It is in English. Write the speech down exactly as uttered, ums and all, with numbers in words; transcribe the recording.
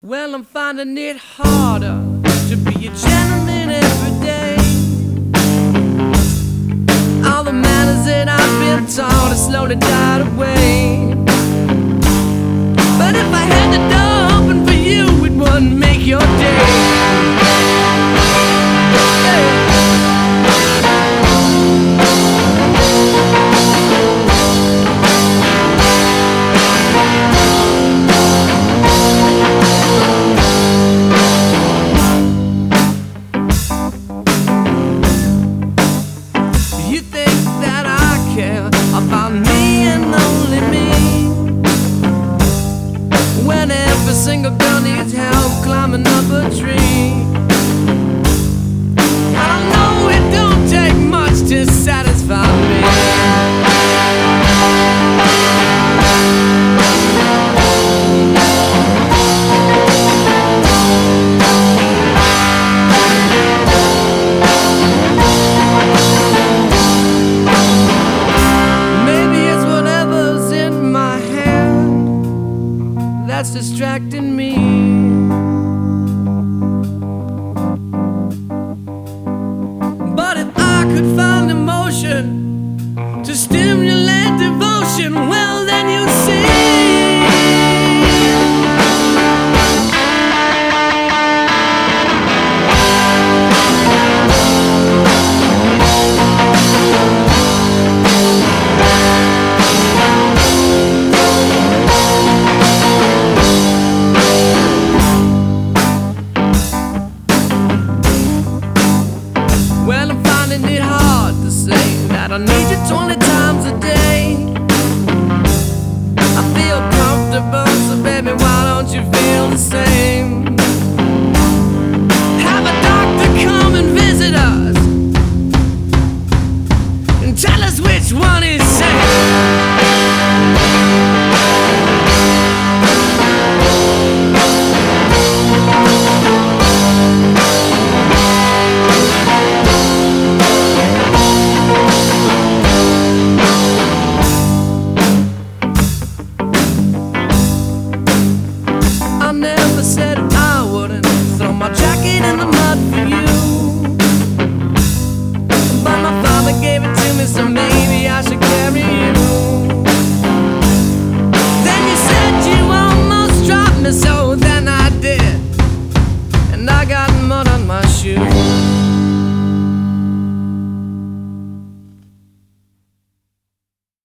Well, I'm finding it harder to be a gentleman every day. All the manners that I've been taught have slowly died away. But if I had the door open for you, it wouldn't make your day. You think that I care about me and only me, when every single girl needs help climbing up a tree. I don't know, it don't take much to satisfy me. That's distracting me. But if I could find emotion to stimulate devotion, well then you see. Well, I'm finding it hard to say that I need you twenty times a day. I feel comfortable, so baby, why don't you feel the same? Have a doctor come and visit us.